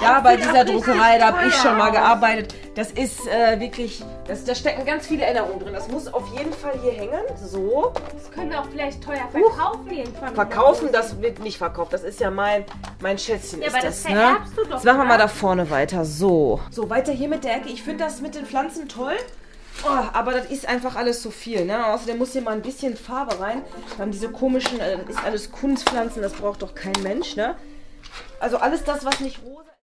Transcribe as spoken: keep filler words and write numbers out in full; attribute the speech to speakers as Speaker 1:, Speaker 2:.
Speaker 1: Ja, bei dieser Druckerei, da habe ich schon mal gearbeitet. Das ist äh, wirklich, das, da stecken ganz viele Erinnerungen drin. Das muss auf jeden Fall hier hängen. So.
Speaker 2: Das können wir auch vielleicht teuer verkaufen uh, irgendwann.
Speaker 1: Verkaufen, das wird nicht verkauft. Das ist ja mein, mein Schätzchen.
Speaker 2: Ja,
Speaker 1: ist
Speaker 2: aber
Speaker 1: das,
Speaker 2: das
Speaker 1: ne?
Speaker 2: vererbst du doch.
Speaker 1: Jetzt machen wir mal da vorne weiter. So. So, weiter hier mit der Ecke. Ich finde das mit den Pflanzen toll. Oh, aber das ist einfach alles so viel, ne? Außerdem muss hier mal ein bisschen Farbe rein. Wir haben diese komischen, äh, das ist alles Kunstpflanzen, das braucht doch kein Mensch, ne? Also alles das, was nicht rosa